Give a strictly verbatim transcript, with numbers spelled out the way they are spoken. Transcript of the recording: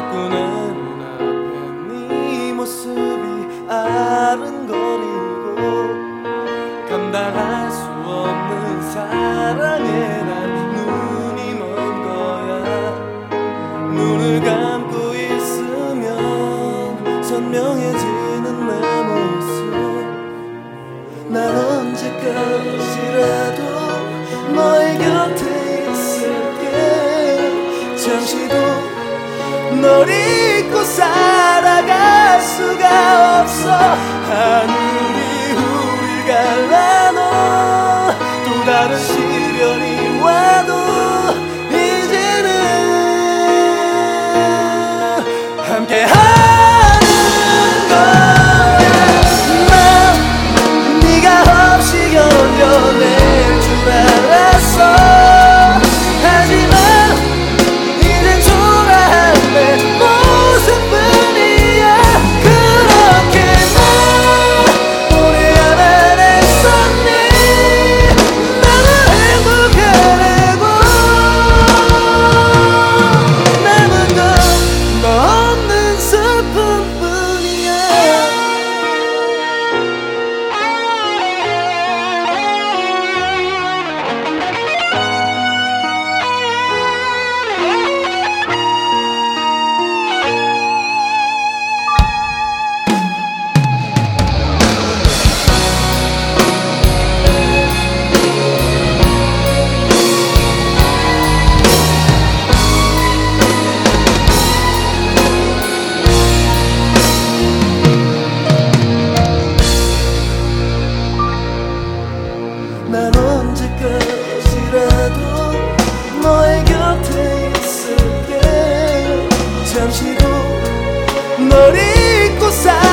자꾸 내 눈앞에 네 모습이 아른거리고 감당할 수 없는 사랑에 난 눈이 먼 거야. 눈을 감고 있으면 선명해지는 내 모습. 난 언제까지라도 너의 곁에 있을게. 잠시도 널 잊고 살아갈 수가 없어. 하늘이 우릴 갈라놓 또 다른 시련이 와도 이제는 함께하는 거야. 난 네가 없이 견뎌낼 줄 알았어. 하지만 이젠 초라한 내 모습뿐이야. 그렇게 나 오래야만 했었니. 나는 행복하려고. 남은 건 너 없는 슬픔뿐이야. 난 언제까지라도 너의 곁에 있을게. 잠시도 널 잊고 살